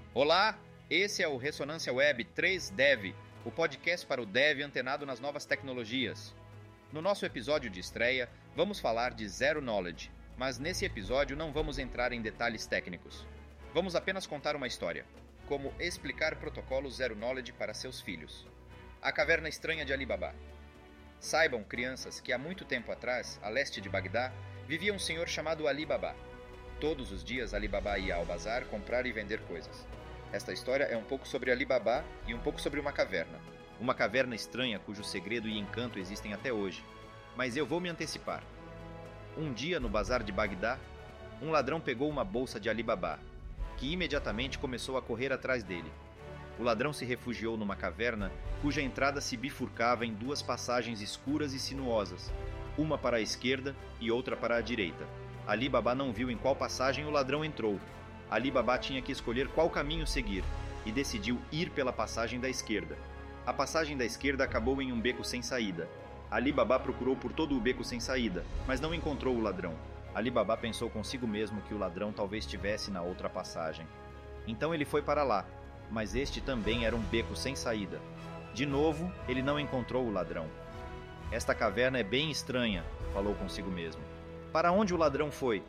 Olá, esse é o Ressonância Web 3Dev, o podcast para o dev antenado nas novas tecnologias. No nosso episódio de estreia, vamos falar de Zero Knowledge, mas nesse episódio não vamos entrar em detalhes técnicos. Vamos apenas contar uma história, como explicar protocolo Zero Knowledge para seus filhos. A Caverna Estranha de Ali Baba. Saibam, crianças, que há muito tempo atrás, a leste de Bagdá, vivia um senhor chamado Ali Baba. Todos os dias Ali Baba ia ao bazar comprar e vender coisas. Esta história é um pouco sobre Ali Baba e um pouco sobre uma caverna. Uma caverna estranha cujo segredo e encanto existem até hoje. Mas eu vou me antecipar. Um dia, no bazar de Bagdá, um ladrão pegou uma bolsa de Ali Baba, que imediatamente começou a correr atrás dele. O ladrão se refugiou numa caverna cuja entrada se bifurcava em duas passagens escuras e sinuosas, uma para a esquerda e outra para a direita. Ali Baba não viu em qual passagem o ladrão entrou. Ali Baba tinha que escolher qual caminho seguir, e decidiu ir pela passagem da esquerda. A passagem da esquerda acabou em um beco sem saída. Ali Baba procurou por todo o beco sem saída, mas não encontrou o ladrão. Ali Baba pensou consigo mesmo que o ladrão talvez estivesse na outra passagem. Então ele foi para lá, mas este também era um beco sem saída. De novo, ele não encontrou o ladrão. Esta caverna é bem estranha, falou consigo mesmo. Para onde o ladrão foi?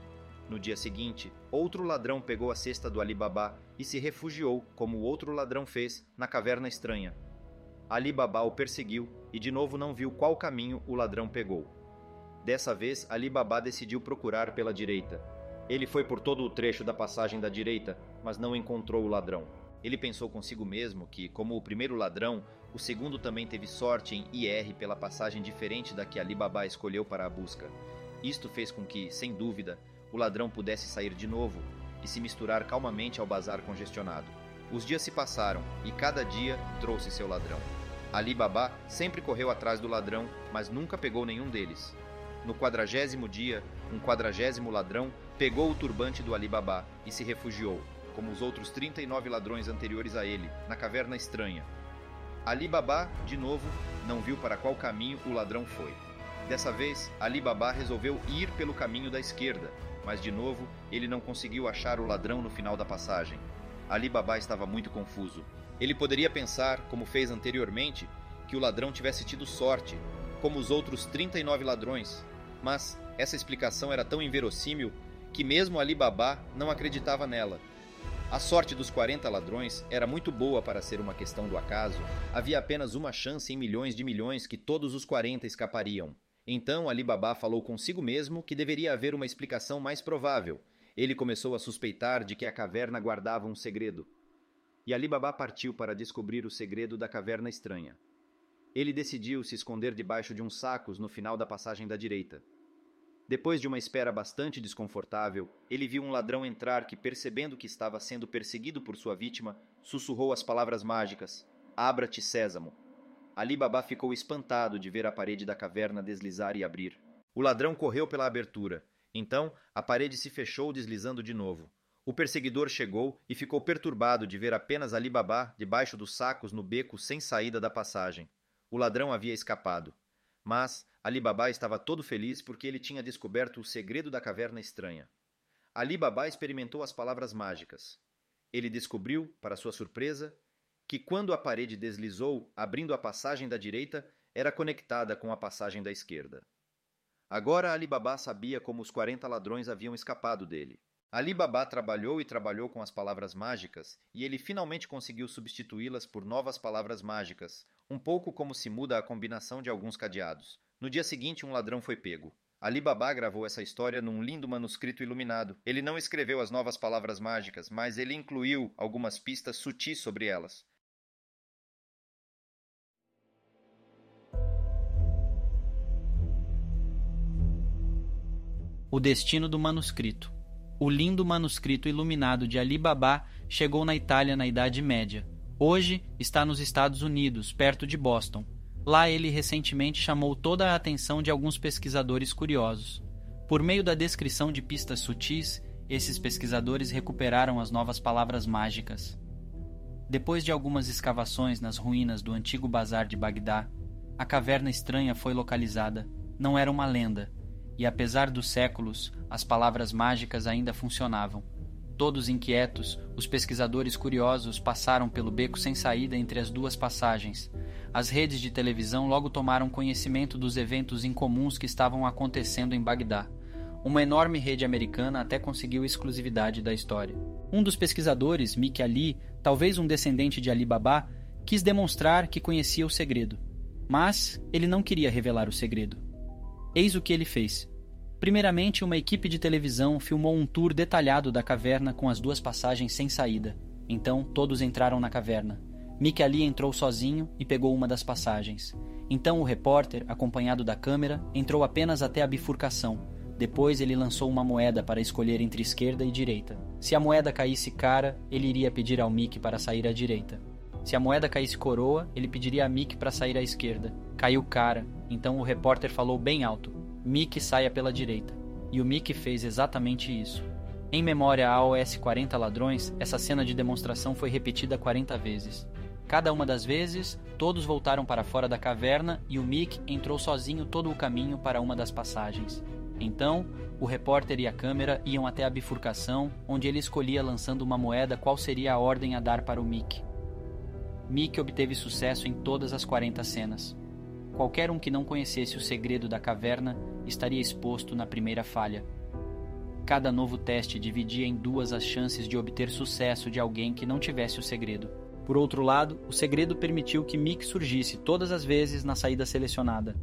No dia seguinte, outro ladrão pegou a cesta do Ali Baba e se refugiou, como o outro ladrão fez, na caverna estranha. Ali Baba o perseguiu e de novo não viu qual caminho o ladrão pegou. Dessa vez, Ali Baba decidiu procurar pela direita. Ele foi por todo o trecho da passagem da direita, mas não encontrou o ladrão. Ele pensou consigo mesmo que, como o primeiro ladrão, o segundo também teve sorte em ir pela passagem diferente da que Ali Baba escolheu para a busca. Isto fez com que, sem dúvida, o ladrão pudesse sair de novo e se misturar calmamente ao bazar congestionado. Os dias se passaram e cada dia trouxe seu ladrão. Ali Baba sempre correu atrás do ladrão, mas nunca pegou nenhum deles. No 40º dia, um 40º ladrão pegou o turbante do Ali Baba e se refugiou, como os outros 39 ladrões anteriores a ele, na caverna estranha. Ali Baba, de novo, não viu para qual caminho o ladrão foi. Dessa vez, Ali Baba resolveu ir pelo caminho da esquerda, mas de novo, ele não conseguiu achar o ladrão no final da passagem. Ali Baba estava muito confuso. Ele poderia pensar, como fez anteriormente, que o ladrão tivesse tido sorte, como os outros 39 ladrões, mas essa explicação era tão inverossímil que mesmo Ali Baba não acreditava nela. A sorte dos 40 ladrões era muito boa para ser uma questão do acaso. Havia apenas uma chance em milhões de milhões que todos os 40 escapariam. Então Ali Baba falou consigo mesmo que deveria haver uma explicação mais provável. Ele começou a suspeitar de que a caverna guardava um segredo. E Ali Baba partiu para descobrir o segredo da caverna estranha. Ele decidiu se esconder debaixo de uns sacos no final da passagem da direita. Depois de uma espera bastante desconfortável, ele viu um ladrão entrar que, percebendo que estava sendo perseguido por sua vítima, sussurrou as palavras mágicas: "Abra-te, Sésamo." Ali Baba ficou espantado de ver a parede da caverna deslizar e abrir. O ladrão correu pela abertura. Então, a parede se fechou deslizando de novo. O perseguidor chegou e ficou perturbado de ver apenas Ali Baba debaixo dos sacos no beco sem saída da passagem. O ladrão havia escapado. Mas Ali Baba estava todo feliz porque ele tinha descoberto o segredo da caverna estranha. Ali Baba experimentou as palavras mágicas. Ele descobriu, para sua surpresa, que quando a parede deslizou, abrindo a passagem da direita, era conectada com a passagem da esquerda. Agora Ali Baba sabia como os 40 ladrões haviam escapado dele. Ali Baba trabalhou e trabalhou com as palavras mágicas e ele finalmente conseguiu substituí-las por novas palavras mágicas, um pouco como se muda a combinação de alguns cadeados. No dia seguinte, um ladrão foi pego. Ali Baba gravou essa história num lindo manuscrito iluminado. Ele não escreveu as novas palavras mágicas, mas ele incluiu algumas pistas sutis sobre elas. O destino do manuscrito. O lindo manuscrito iluminado de Ali Baba chegou na Itália na Idade Média. Hoje está nos Estados Unidos, perto de Boston. Lá ele recentemente chamou toda a atenção de alguns pesquisadores curiosos. Por meio da descrição de pistas sutis, esses pesquisadores recuperaram as novas palavras mágicas. Depois de algumas escavações nas ruínas do antigo bazar de Bagdá, a caverna estranha foi localizada. Não era uma lenda. E apesar dos séculos, as palavras mágicas ainda funcionavam. Todos inquietos, os pesquisadores curiosos passaram pelo beco sem saída entre as duas passagens. As redes de televisão logo tomaram conhecimento dos eventos incomuns que estavam acontecendo em Bagdá. Uma enorme rede americana até conseguiu exclusividade da história. Um dos pesquisadores, Mick Ali, talvez um descendente de Ali Baba, quis demonstrar que conhecia o segredo. Mas ele não queria revelar o segredo. Eis o que ele fez. Primeiramente, uma equipe de televisão filmou um tour detalhado da caverna com as duas passagens sem saída. Então, todos entraram na caverna. Mick Ali entrou sozinho e pegou uma das passagens. Então, o repórter, acompanhado da câmera, entrou apenas até a bifurcação. Depois, ele lançou uma moeda para escolher entre esquerda e direita. Se a moeda caísse cara, ele iria pedir ao Mick para sair à direita. Se a moeda caísse coroa, ele pediria a Mick para sair à esquerda. Caiu cara, então o repórter falou bem alto: Mick saia pela direita. E o Mick fez exatamente isso. Em memória a AOS 40 ladrões, essa cena de demonstração foi repetida 40 vezes. Cada uma das vezes, todos voltaram para fora da caverna e o Mick entrou sozinho todo o caminho para uma das passagens. Então, o repórter e a câmera iam até a bifurcação, onde ele escolhia lançando uma moeda qual seria a ordem a dar para o Mick. Mick obteve sucesso em todas as 40 cenas. Qualquer um que não conhecesse o segredo da caverna estaria exposto na primeira falha. Cada novo teste dividia em duas as chances de obter sucesso de alguém que não tivesse o segredo. Por outro lado, o segredo permitiu que Mick surgisse todas as vezes na saída selecionada.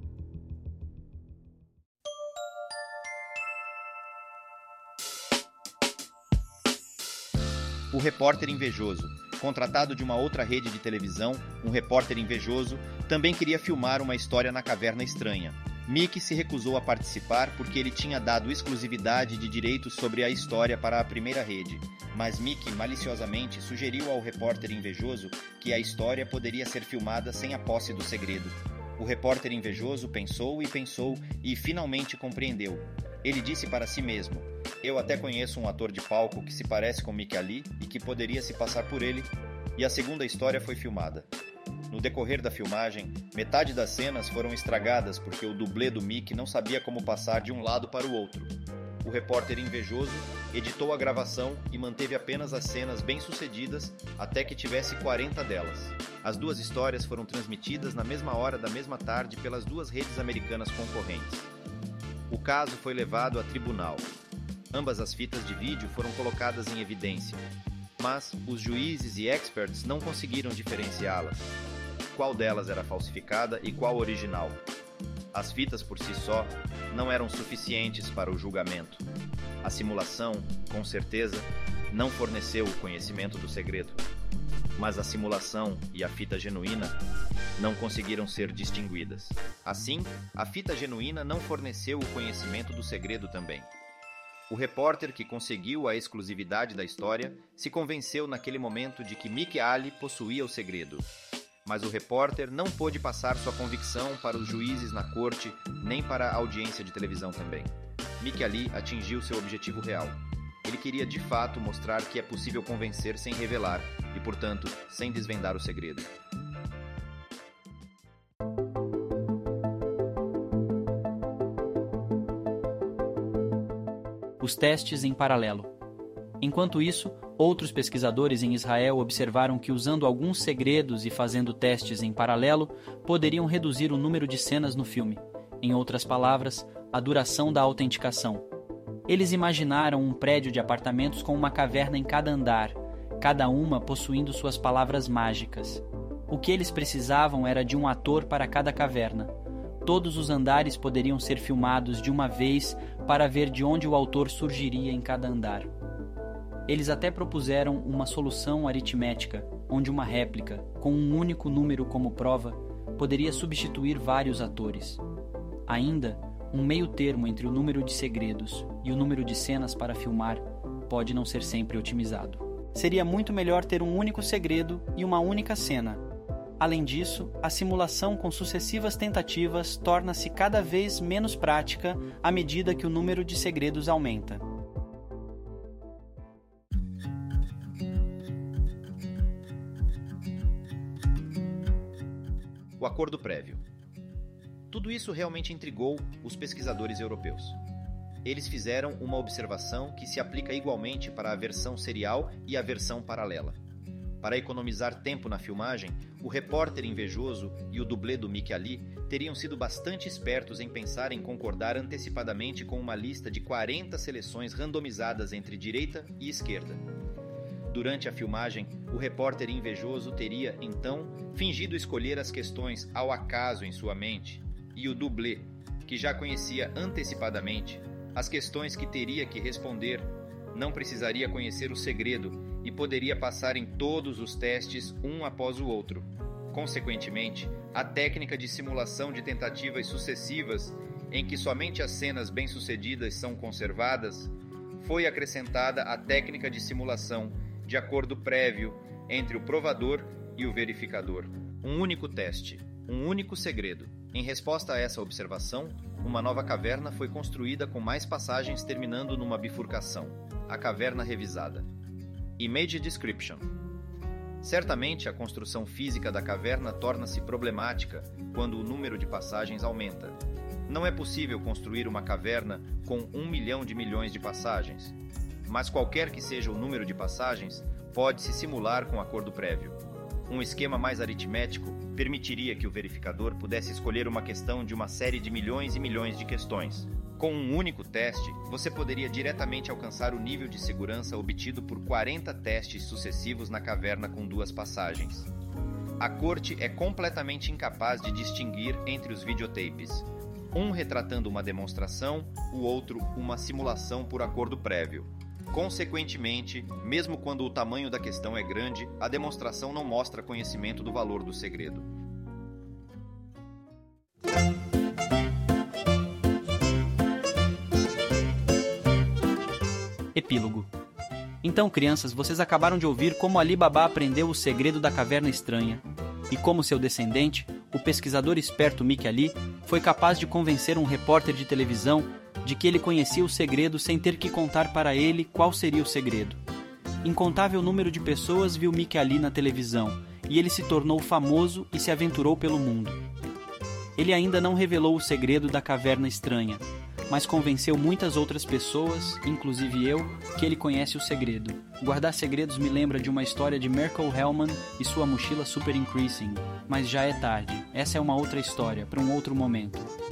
O repórter invejoso. Contratado de uma outra rede de televisão, um repórter invejoso também queria filmar uma história na caverna estranha. Mick se recusou a participar porque ele tinha dado exclusividade de direitos sobre a história para a primeira rede, mas Mick maliciosamente sugeriu ao repórter invejoso que a história poderia ser filmada sem a posse do segredo. O repórter invejoso pensou e finalmente compreendeu. Ele disse para si mesmo: eu até conheço um ator de palco que se parece com Mick Ali e que poderia se passar por ele, e a segunda história foi filmada. No decorrer da filmagem, metade das cenas foram estragadas porque o dublê do Mick não sabia como passar de um lado para o outro. O repórter invejoso editou a gravação e manteve apenas as cenas bem-sucedidas até que tivesse 40 delas. As duas histórias foram transmitidas na mesma hora da mesma tarde pelas duas redes americanas concorrentes. O caso foi levado a tribunal. Ambas as fitas de vídeo foram colocadas em evidência, mas os juízes e experts não conseguiram diferenciá-las. Qual delas era falsificada e qual original? As fitas por si só não eram suficientes para o julgamento. A simulação, com certeza, não forneceu o conhecimento do segredo. Mas a simulação e a fita genuína não conseguiram ser distinguidas. Assim, a fita genuína não forneceu o conhecimento do segredo também. O repórter que conseguiu a exclusividade da história se convenceu naquele momento de que Mick Ali possuía o segredo. Mas o repórter não pôde passar sua convicção para os juízes na corte, nem para a audiência de televisão também. Mick Ali atingiu seu objetivo real. Ele queria de fato mostrar que é possível convencer sem revelar e, portanto, sem desvendar o segredo. Os testes em paralelo. Enquanto isso, outros pesquisadores em Israel observaram que usando alguns segredos e fazendo testes em paralelo, poderiam reduzir o número de cenas no filme. Em outras palavras, a duração da autenticação. Eles imaginaram um prédio de apartamentos com uma caverna em cada andar, cada uma possuindo suas palavras mágicas. O que eles precisavam era de um ator para cada caverna. Todos os andares poderiam ser filmados de uma vez para ver de onde o autor surgiria em cada andar. Eles até propuseram uma solução aritmética, onde uma réplica, com um único número como prova, poderia substituir vários atores. Ainda, um meio termo entre o número de segredos e o número de cenas para filmar pode não ser sempre otimizado. Seria muito melhor ter um único segredo e uma única cena. Além disso, a simulação com sucessivas tentativas torna-se cada vez menos prática à medida que o número de segredos aumenta. O acordo prévio. Tudo isso realmente intrigou os pesquisadores europeus. eles fizeram uma observação que se aplica igualmente para a versão serial e a versão paralela. Para economizar tempo na filmagem, o repórter invejoso e o dublê do Mickey Ali teriam sido bastante espertos em pensar em concordar antecipadamente com uma lista de 40 seleções randomizadas entre direita e esquerda. Durante a filmagem, o repórter invejoso teria, então, fingido escolher as questões ao acaso em sua mente, e o dublê, que já conhecia antecipadamente as questões que teria que responder, não precisaria conhecer o segredo e poderia passar em todos os testes um após o outro. Consequentemente, a técnica de simulação de tentativas sucessivas, em que somente as cenas bem-sucedidas são conservadas, foi acrescentada à técnica de simulação de acordo prévio entre o provador e o verificador. Um único teste, um único segredo. Em resposta a essa observação, uma nova caverna foi construída com mais passagens terminando numa bifurcação, a caverna revisada. Image Description. Certamente a construção física da caverna torna-se problemática quando o número de passagens aumenta. Não é possível construir uma caverna com 1 milhão de milhões de passagens, mas qualquer que seja o número de passagens, pode-se simular com acordo prévio. Um esquema mais aritmético permitiria que o verificador pudesse escolher uma questão de uma série de milhões e milhões de questões. Com um único teste, você poderia diretamente alcançar o nível de segurança obtido por 40 testes sucessivos na caverna com 2 passagens. A corte é completamente incapaz de distinguir entre os videotapes, um retratando uma demonstração, o outro uma simulação por acordo prévio. Consequentemente, mesmo quando o tamanho da questão é grande, a demonstração não mostra conhecimento do valor do segredo. Epílogo. Então, crianças, vocês acabaram de ouvir como Ali Baba aprendeu o segredo da caverna estranha e como seu descendente, o pesquisador esperto Mickey Ali, foi capaz de convencer um repórter de televisão de que ele conhecia o segredo sem ter que contar para ele qual seria o segredo. Incontável número de pessoas viu Mickey Ali na televisão e ele se tornou famoso e se aventurou pelo mundo. Ele ainda não revelou o segredo da caverna estranha, mas convenceu muitas outras pessoas, inclusive eu, que ele conhece o segredo. Guardar segredos me lembra de uma história de Merkel Hellman e sua mochila Super Increasing, mas já é tarde. Essa é uma outra história, para um outro momento.